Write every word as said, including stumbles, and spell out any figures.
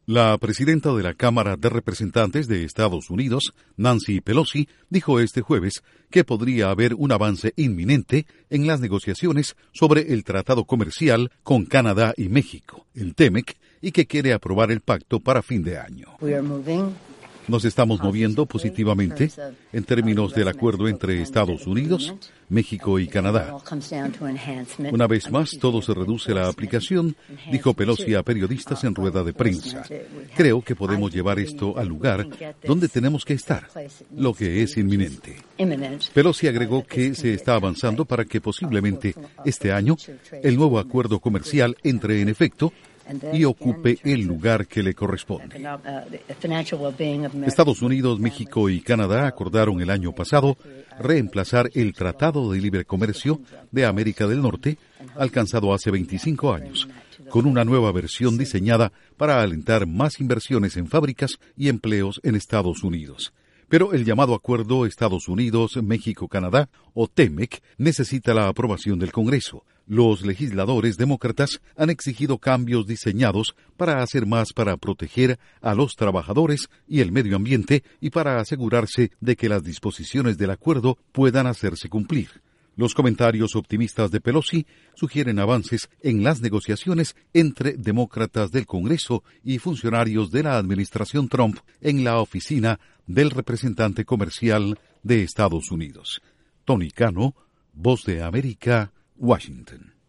La presidenta de la Cámara de Representantes de Estados Unidos, Nancy Pelosi, dijo este jueves que podría haber un avance inminente en las negociaciones sobre el tratado comercial con Canadá y México, el TEMEC, y que quiere aprobar el pacto para fin de año. Nos estamos moviendo positivamente en términos del acuerdo entre Estados Unidos, México y Canadá. Una vez más, todo se reduce a la aplicación, dijo Pelosi a periodistas en rueda de prensa. Creo que podemos llevar esto al lugar donde tenemos que estar, lo que es inminente. Pelosi agregó que se está avanzando para que posiblemente este año el nuevo acuerdo comercial entre en efecto y ocupe el lugar que le corresponde. Estados Unidos, México y Canadá acordaron el año pasado reemplazar el Tratado de Libre Comercio de América del Norte, alcanzado hace veinticinco años, con una nueva versión diseñada para alentar más inversiones en fábricas y empleos en Estados Unidos. Pero el llamado Acuerdo Estados Unidos-México-Canadá, o TEMEC, necesita la aprobación del Congreso. Los legisladores demócratas han exigido cambios diseñados para hacer más para proteger a los trabajadores y el medio ambiente y para asegurarse de que las disposiciones del acuerdo puedan hacerse cumplir. Los comentarios optimistas de Pelosi sugieren avances en las negociaciones entre demócratas del Congreso y funcionarios de la administración Trump en la oficina del representante comercial de Estados Unidos. Tony Cano, Voz de América, Washington.